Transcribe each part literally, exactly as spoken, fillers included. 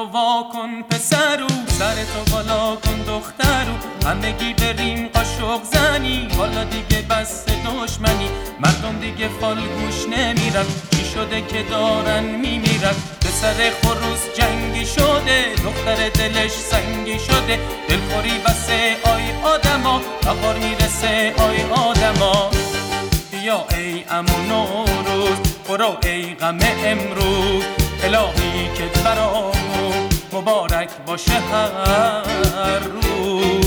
وا کن پسرو، سرتو بالا کن دخترو، همگی بریم قاشق زنی، حالا دیگه بس دشمنی، مردم دیگه فالگوش نمیرن، چی شده که دارن میمیرن؟ پسر خروس جنگی شده، دختر دلش سنگی شده، دلخوری بسه آی آدما، بهار میرسه آی آدما. بیا ای عمو نوروز، برو ای غم امروز، الهی که برامون مبارک باشه هر روز.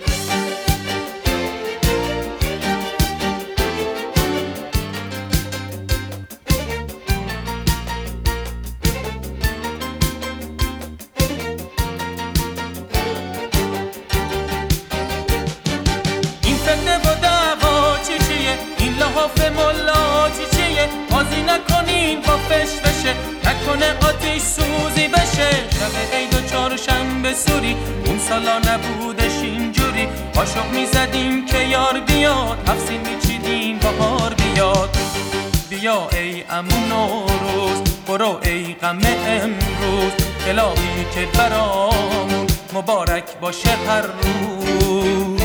این فتنه و دعوا چی چیه؟ این لحاف ملا چی چیه؟ بازی نکنین با فش بشه، نکنه آتیش سوزی بشه. شب عید و چهارشنبه سوری، اون سالا نبودش اینجوری، قاشق میزدیم که یار بیاد، تفسین میچیدیم بهار بیاد. بیا ای عمو نوروز، برو ای غم امروز، الهی که برامون مبارک باشه هر روز.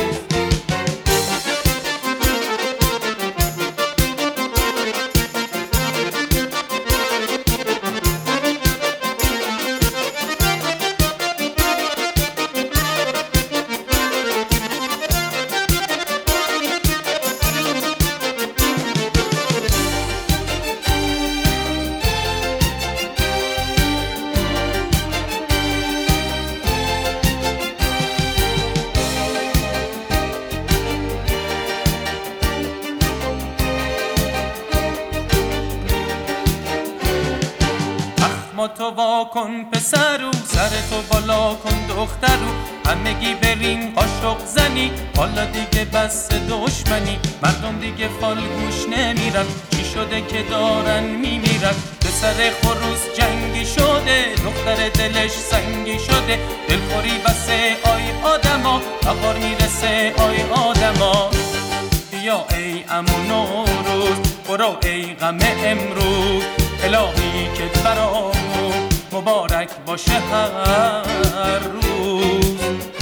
ما تو وا کن پسرو، سرتو بالا کن دخترو، همگی بریم قاشق زنی، حالا دیگه بس دشمنی، مردم دیگه فالگوش نمیرن، چی شده که دارن میمیرن؟ پسر خروس جنگی شده، دختر دلش سنگی شده، دلخوری بسه آی آدما، بهار میرسه آی آدما. بیا ای عمو نوروز، برو ای غم امروز، الهی که برامون مبارک باشه هر روز.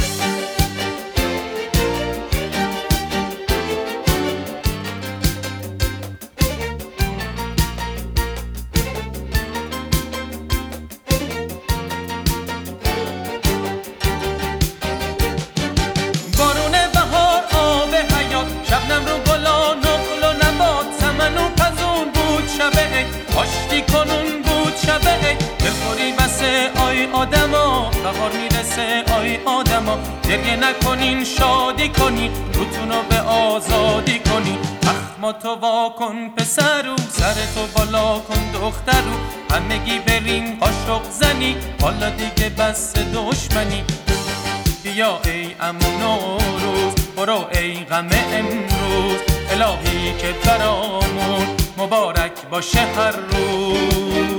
بارون بهار آب حیات، شبنم رو گلان و گل و نبات، سمن و پزون بود شب عید، آشتی کنون بود شب عید، دلخوری بسه آی آدما، بهار میرسه آی آدما. گریه نکنین شادی کنین، روتونو به آزادی کنین. ما تو وا کن پسرو، سرتو بالا کن دخترو، همگی بریم قاشق زنی، حالا دیگه بس دشمنی. بیا ای عمو نوروز، برو ای غم امروز، الهی که برامون مبارک باشه هر روز.